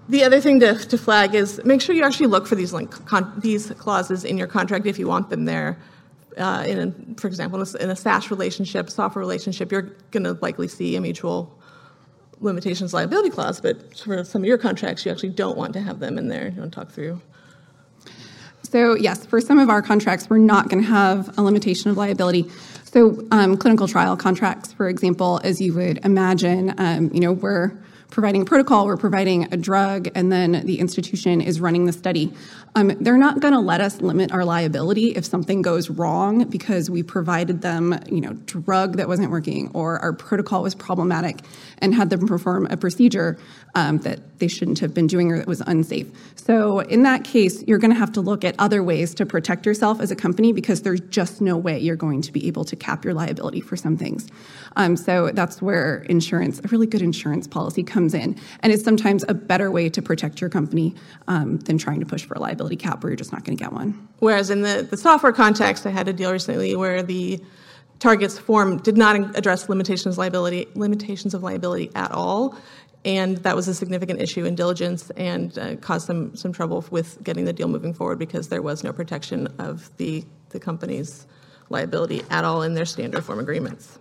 The other thing to flag is make sure you actually look for these clauses in your contract if you want them there. For example, in a SaaS relationship, software relationship, you're going to likely see a mutual limitations liability clause, but for some of your contracts, you actually don't want to have them in there. You want to talk through? So yes, for some of our contracts, we're not going to have a limitation of liability. So clinical trial contracts, for example, as you would imagine, we're providing a protocol, we're providing a drug, and then the institution is running the study. They're not going to let us limit our liability if something goes wrong because we provided them, drug that wasn't working or our protocol was problematic and had them perform a procedure that they shouldn't have been doing or that was unsafe. So in that case, you're going to have to look at other ways to protect yourself as a company because there's just no way you're going to be able to cap your liability for some things. So that's where insurance, a really good insurance policy comes in. And it's sometimes a better way to protect your company than trying to push for a liability cap where you're just not going to get one. Whereas in the software context, I had a deal recently where the targets form did not address limitations of liability at all. And that was a significant issue in diligence and caused some trouble with getting the deal moving forward because there was no protection of the company's liability at all in their standard form agreements.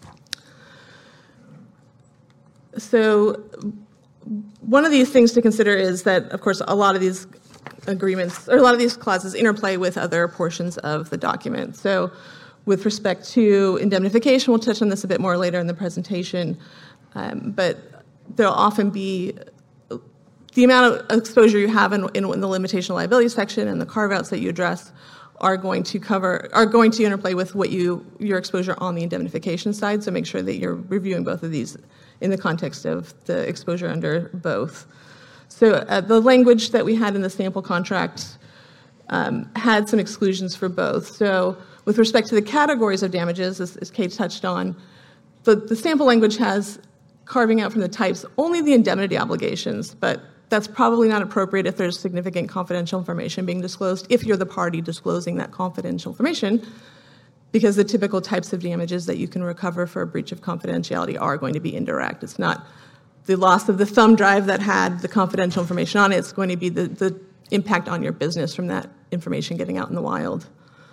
So one of these things to consider is that, of course, a lot of these agreements or a lot of these clauses interplay with other portions of the document. So with respect to indemnification, we'll touch on this a bit more later in the presentation, but there'll often be the amount of exposure you have in the limitation of liability section and the carve-outs that you address are going to interplay with your exposure on the indemnification side. So make sure that you're reviewing both of these in the context of the exposure under both. So the language that we had in the sample contract had some exclusions for both. So with respect to the categories of damages, as Kate touched on, the sample language has carving out from the types only the indemnity obligations, but that's probably not appropriate if there's significant confidential information being disclosed, if you're the party disclosing that confidential information, because the typical types of damages that you can recover for a breach of confidentiality are going to be indirect. It's not the loss of the thumb drive that had the confidential information on it. It's going to be the impact on your business from that information getting out in the wild.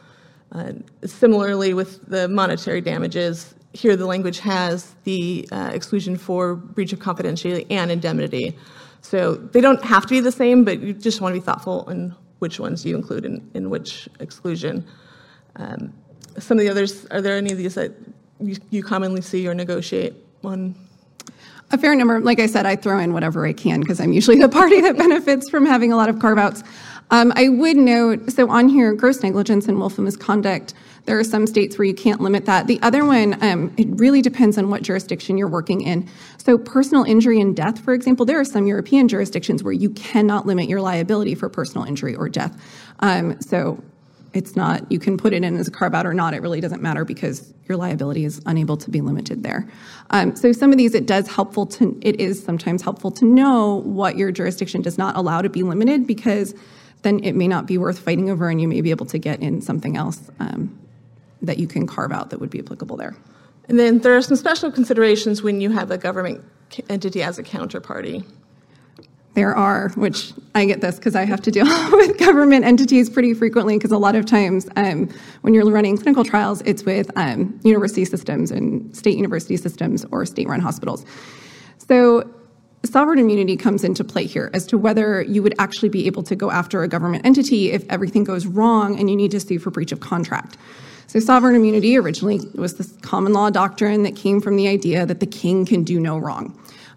Similarly, with the monetary damages, here the language has the exclusion for breach of confidentiality and indemnity. So they don't have to be the same, but you just want to be thoughtful in which ones you include in which exclusion. Some of the others, are there any of these that you commonly see or negotiate on? A fair number. Like I said, I throw in whatever I can because I'm usually the party that benefits from having a lot of carve-outs. I would note, so on here, gross negligence and willful misconduct, there are some states where you can't limit that. The other one, it really depends on what jurisdiction you're working in. So personal injury and death, for example, there are some European jurisdictions where you cannot limit your liability for personal injury or death. So it's not, you can put it in as a carve-out or not, it really doesn't matter because your liability is unable to be limited there. So some of these, it is sometimes helpful to know what your jurisdiction does not allow to be limited because then it may not be worth fighting over and you may be able to get in something else that you can carve out that would be applicable there. And then there are some special considerations when you have a government entity as a counterparty. There are, which I get this because I have to deal with government entities pretty frequently because a lot of times when you're running clinical trials, it's with university systems and state university systems or state-run hospitals. So sovereign immunity comes into play here as to whether you would actually be able to go after a government entity if everything goes wrong and you need to sue for breach of contract. So sovereign immunity originally was this common law doctrine that came from the idea that the king can do no wrong.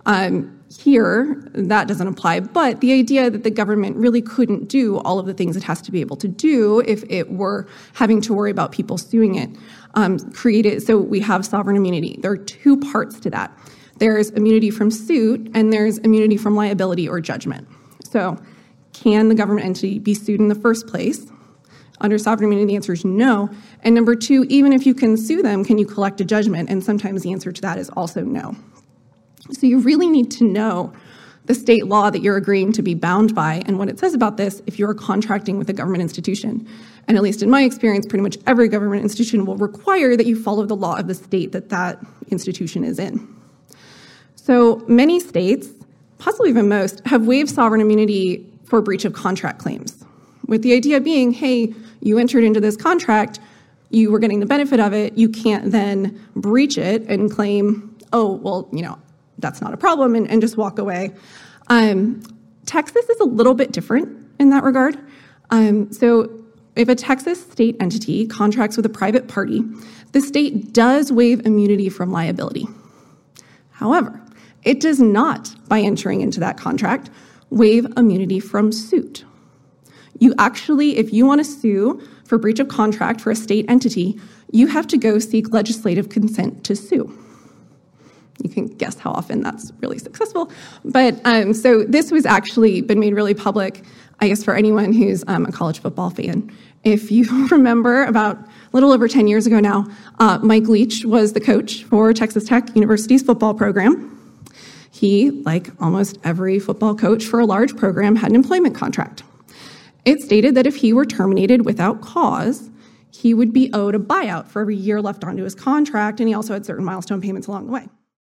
Here, that doesn't apply, but the idea that the government really couldn't do all of the things it has to be able to do if it were having to worry about people suing it, so we have sovereign immunity. There are two parts to that. There's immunity from suit, and there's immunity from liability or judgment. So can the government entity be sued in the first place? Under sovereign immunity, the answer is no. And number two, even if you can sue them, can you collect a judgment? And sometimes the answer to that is also no. So you really need to know the state law that you're agreeing to be bound by and what it says about this if you're contracting with a government institution. And at least in my experience, pretty much every government institution will require that you follow the law of the state that that institution is in. So many states possibly even most, have waived sovereign immunity for breach of contract claims, with the idea being, hey, you entered into this contract, you were getting the benefit of it, you can't then breach it and claim, oh, well, that's not a problem, and just walk away. Texas is a little bit different in that regard. So if a Texas state entity contracts with a private party, the state does waive immunity from liability. However, it does not, by entering into that contract, waive immunity from suit. You actually, if you want to sue for breach of contract for a state entity, you have to go seek legislative consent to sue. You can guess how often that's really successful. But so this was actually been made really public, I guess, for anyone who's a college football fan. If you remember, about a little over 10 years ago now, Mike Leach was the coach for Texas Tech University's football program. He, like almost every football coach for a large program, had an employment contract. It stated that if he were terminated without cause, he would be owed a buyout for every year left onto his contract, and he also had certain milestone payments along the way.